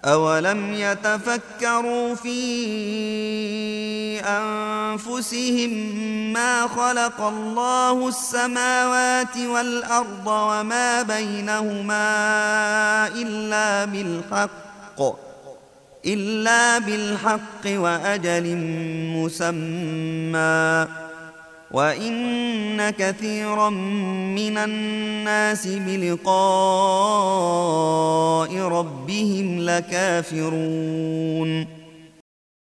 أولم يتفكروا في أنفسهم ما خلق الله السماوات والأرض وما بينهما إلا بالحق وأجل مسمى وإن كثيرا من الناس بلقاء ربهم لكافرون